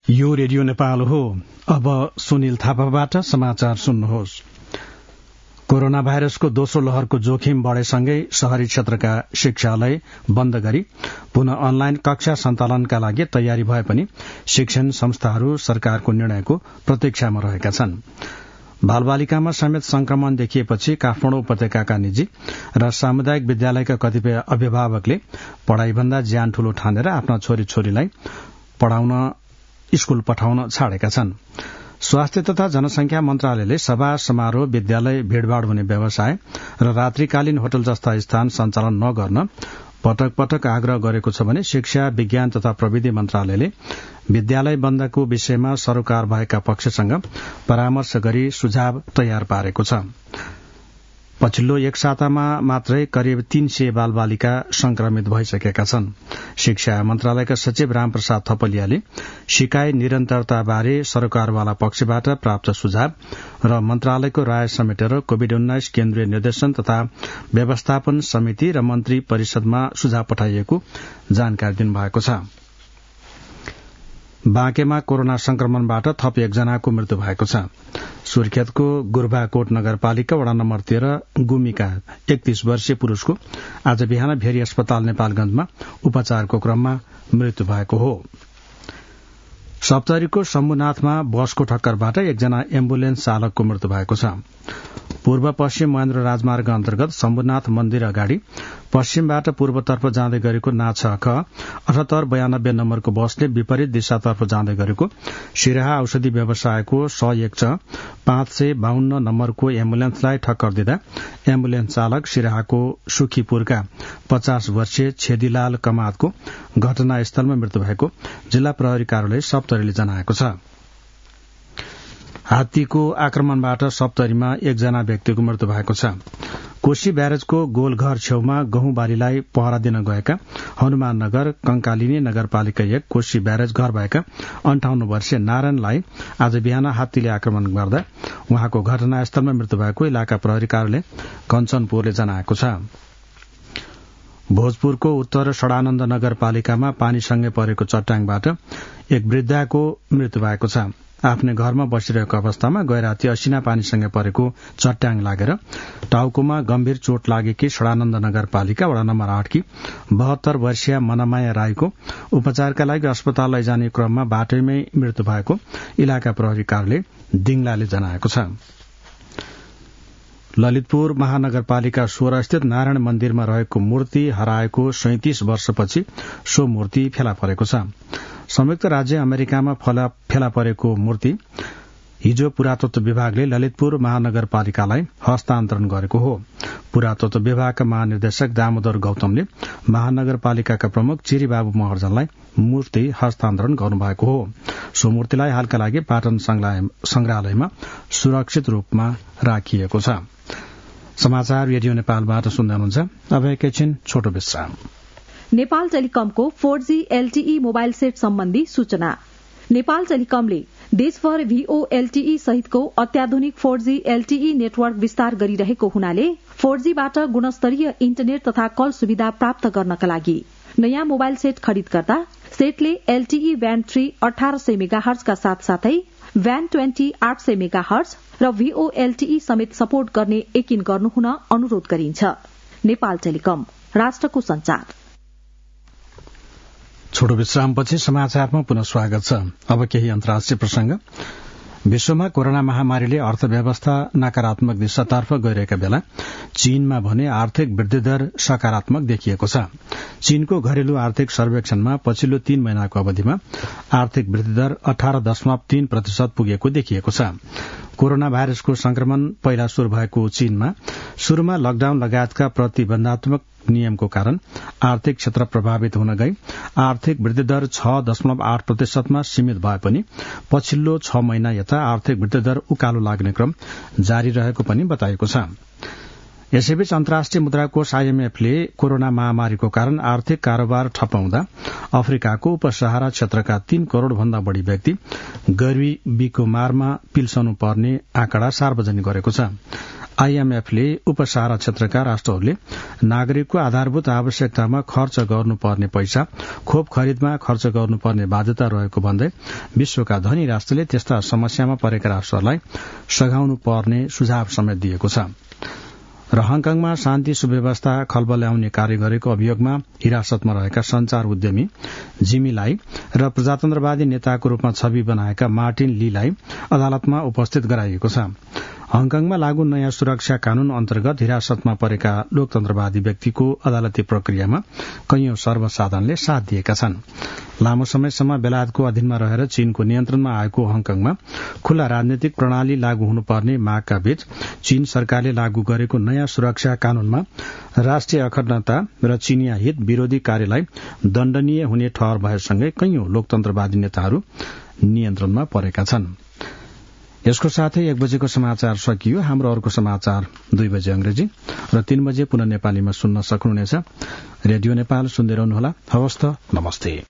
यो रेडियो नेपाल हो। अब सुनिल थापाबाट समाचार सुन्नुहोस्। कोरोना भाइरसको दोस्रो लहरको जोखिम बढ़ेसँगै शहरी क्षेत्रका शिक्षालय बन्द गरी पुनः अनलाइन कक्षा सञ्चालनका लागि तयारी भए पनि शिक्षण संस्थाहरू सरकारको निर्णयको प्रतीक्षामा रहेका छन्। बालबालिकामा समेत संक्रमण देखिएपछि काठमाडौँ उपत्यकाका निजी र सामुदायिक विद्यालयका कतिपय अभिभावकले पढ़ाईभन्दा ज्यान ठूलो ठानेर आफ्ना छोरी छोरीलाई पढ़ाउन स्कूल पठाउन छाडेका छन्। स्वास्थ्य तथा जनसंख्या मन्त्रालयले सभा समारोह विद्यालय भीड़भाड़ हुने व्यवसाय र रात्रिकालीन होटल जस्ता स्थान सञ्चालन नगर्न पटक पटक आग्रह गरेको छ भने शिक्षा विज्ञान तथा प्रविधि मन्त्रालयले विद्यालय बन्दको विषयमा सरोकार भएका पक्षसँग परामर्श गरी सुझाव तयार पारेको छ। पछिल्लो एक सातामा मात्रै करिब 300 बालबालिका संक्रमित भइसकेका छन्। शिक्षा मन्त्रालयका सचिव रामप्रसाद थपलियाले सिकाइ निरन्तरता बारे सरकारवाला पक्षबाट प्राप्त सुझाव र मन्त्रालयको राय समेटेर कोविड-19 केन्द्रीय निर्देशन तथा व्यवस्थापन समिति र मन्त्री परिषदमा सुझाव पठाइएको जानकारी दिनुभएको छ। बाँकेमा कोरोना संक्रमणबाट थप एकजनाको मृत्यु भएको छ। सुर्खेतको गुर्बाकोट नगरपालिका वडा नम्बर 13 गुमीका 31 वर्षीय पुरूषको आज बिहान भेरी अस्पताल नेपालगंजमा उपचारको क्रममा मृत्यु भएको हो। सप्तरीको शम्भुनाथमा बसको ठक्करबाट एकजना एम्बुलेन्स चालकको मृत्यु भएको छ। पूर्व पश्चिम महेन्द्र राजमार्ग अन्तर्गत शम्भुनाथ मन्दिर अगाडि पश्चिमबाट पूर्वतर्फ जाँदै गरेको नाछख 7892 नम्बरको बसले विपरीत दिशातर्फ जाँदै गरेको सिराहा औषधि व्यवसायको 552 नम्बरको एम्बुलेन्सलाई ठक्कर दिँदा एम्बुलेन्स चालक सिराहाको सुखीपुरका 50 वर्षीय छेदीलाल कमातको घटनास्थलमा मृत्यु भएको जिल्ला प्रहरी कार्यालय सप्तरीले जनाएको छ। हात्तीको आक्रमणबाट सप्तरीमा एकजना व्यक्तिको मृत्यु भएको छ। कोशी ब्यारेजको गोलघर छेउमा गहुँ बारीलाई पहरा दिन गएका हनुमाननगर कंकालिनी नगरपालिका 1 कोशी ब्यारेज घर भएका 58 वर्षीय नारायणलाई आज बिहान हात्तीले आक्रमण गर्दा उहाँको घटनास्थलमा मृत्यु भएको इलाका प्रहरी कार्यालय कञ्चनपुरले जनाएको छ। भोजपुरको उत्तर सडानन्द नगरपालिकामा पानीसँगै परेको चट्याङबाट एक वृद्धाको मृत्यु भएको छ। आफ्नै घरमा बसिरहेको अवस्थामा गैराती असिना पानीसँगै परेको चट्याङ लागेर टाउकोमा गम्भीर चोट लागेकी सडानन्द नगरपालिका वडा नम्बर 8 की 72 वर्षीय मनमाया राईको उपचारका लागि अस्पताल लैजाने क्रममा बाटैमै मृत्यु भएको इलाका प्रहरी कार्यालय दिङलाले जनाएको छ। ललितपुर महानगरपालिका 16 स्थित नारायण मन्दिरमा रहेको मूर्ति हराएको 37 वर्षपछि सो मूर्ति फेला परेको छ। संयुक्त राज्य अमेरिकामा फेला परेको मूर्ति हिजो पुरातत्व विभागले ललितपुर महानगरपालिकालाई हस्तान्तरण गरेको हो। पुरातत्व विभागका महानिर्देशक दामोदर गौतमले महानगरपालिकाका प्रमुख चिरीबाबु महर्जनलाई मूर्ति हस्तान्तरण गर्नुभएको हो। सो मूर्तिलाई हालका लागि पाटन संग्रहालयमा सुरक्षित रूपमा राखिएको छ। समाचार रेडियो नेपालबाट सुन्दै हुनुहुन्छ। अब एकैछिन छोटो विश्राम। नेपाल टेलिकमको 4G LTE मोबाइल सेट सम्बन्धी सूचना। नेपाल टेलिकमले देशभर VOLTE सहितको अत्याधुनिक 4G LTE नेटवर्क विस्तार गरिरहेको हुनाले 4Gबाट गुणस्तरीय इन्टरनेट तथा कल सुविधा प्राप्त गर्नका लागि नयाँ मोबाइल सेट खरिद गर्दा सेटले LTE ब्यान्ड 3 1800 मेगाहर्ज का साथसाथै ब्यान्ड 20 800 मेगाहर्ज र VOLTE समेत सपोर्ट गर्ने यकिन गर्नुहुन अनुरोध गरिन्छ। नेपाल टेलिकम, राष्ट्रको संचार। छोटो विश्रामपछि समाचारमा पुनः स्वागत छ। अब केही अन्तर्राष्ट्रिय प्रसंग। विश्वमा कोरोना महामारीले अर्थव्यवस्था नकारात्मक दिशातर्फ गइरहेका बेला चीनमा भने आर्थिक वृद्धि दर सकारात्मक देखिएको छ। चीनको घरेलु आर्थिक सर्वेक्षणमा पछिल्लो 3 महिनाको अवधिमा आर्थिक वृद्धि दर 18.3% पुगेको देखिएको छ। कोरोना भाइरसको संक्रमण पहिला शुरू भएको चीनमा शुरूमा लकडाउन लगायतका प्रतिबन्धात्मक नियमको कारण आर्थिक क्षेत्र प्रभावित हुन गई आर्थिक वृद्धि दर 6.8% मा सीमित भए पनि पछिल्लो 6 महिना यता आर्थिक वृद्धि दर उकालो लाग्ने क्रम जारी रहेको पनि बताइएको छ। यसैबीच अन्तर्राष्ट्रिय मुद्रा कोष IMF ले कोरोना महामारीको कारण आर्थिक कारोबार ठप्प हुँदा अफ्रिकाको उपसहारा क्षेत्रका 3 करोड़ भन्दा बढ़ी व्यक्ति गरीबीको मारमा पिल्सनु पर्ने आँकडा सार्वजनिक गरेको छ। आईएमएफले उपसारा क्षेत्रका राष्ट्रहरूले नागरिकको आधारभूत आवश्यकतामा खर्च गर्नुपर्ने पैसा खोप खरिदमा खर्च गर्नुपर्ने बाध्यता रहेको भन्दै विश्वका धनी राष्ट्रले त्यस्ता समस्यामा परेका राष्ट्रहरूलाई सघाउनु पर्ने सुझाव समेत दिएको छ। र हङकङमा शान्ति सुव्यवस्था खलबल ल्याउने कार्य गरेको अभियोगमा हिरासतमा रहेका संचार उद्यमी जिमीलाई र प्रजातन्त्रवादी नेताको रूपमा छवि बनाएका मार्टिन लीलाई अदालतमा उपस्थित गराइएको छ। हङकङमा लागू नयाँ सुरक्षा कानून अन्तर्गत हिरासतमा परेका लोकतन्त्रवादी व्यक्तिको अदालती प्रक्रियामा कैयौं सर्वसाधारणले साथ दिएका छन्। लामो समयसम्म बेलायतको अधीनमा रहेर चीनको नियन्त्रणमा आएको हङकङमा खुल्ला राजनीतिक प्रणाली लागू हुनुपर्ने मागका बीच चीन सरकारले लागू गरेको नयाँ सुरक्षा कानूनमा राष्ट्रिय अखण्डता र चीनिया हित विरोधी कार्यलाई दण्डनीय हुने ठहर भएसँगै कैयौं लोकतन्त्रवादी नेताहरू नियन्त्रणमा परेका छन्। यसको साथै 1 बजेको समाचार सकियो। हाम्रो अर्को समाचार 2 बजे अंग्रेजी र 3 बजे पुनः नेपालीमा सुन्न सक्नुहुनेछ। रेडियो नेपाल सुन्दै रहनुहोला। हवस् त, नमस्ते।